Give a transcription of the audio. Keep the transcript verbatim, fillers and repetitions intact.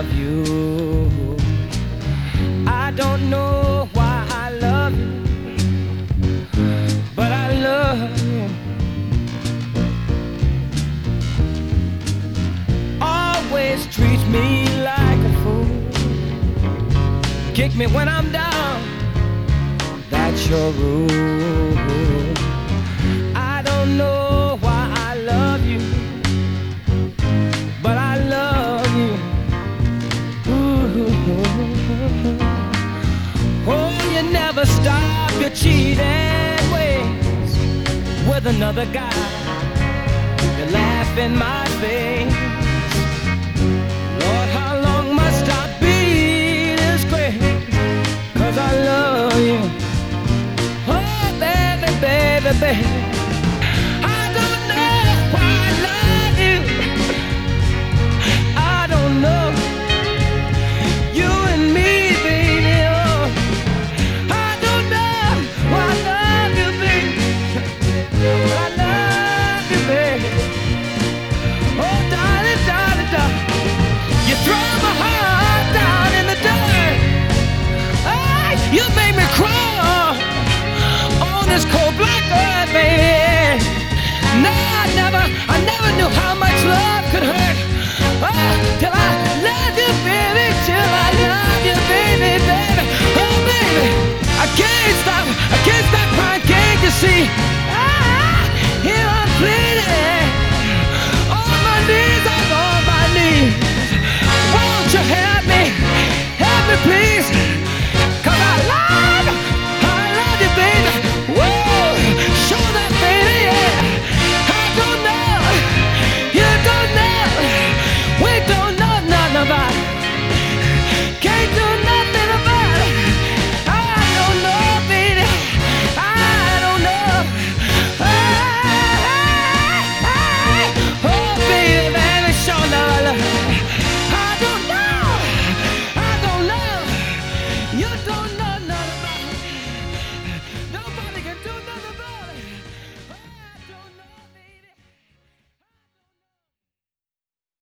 love you. I don't know why I love you, but I love you. Always treat me like a fool, kick me when I'm down, that's your rule. I don't know why I love you, but I love you. Ooh. Oh, you never stop your cheating ways with another guy. You laugh in my face. Lord, how long must I be this crazy? 'Cause I love you. Oh, baby, baby, baby.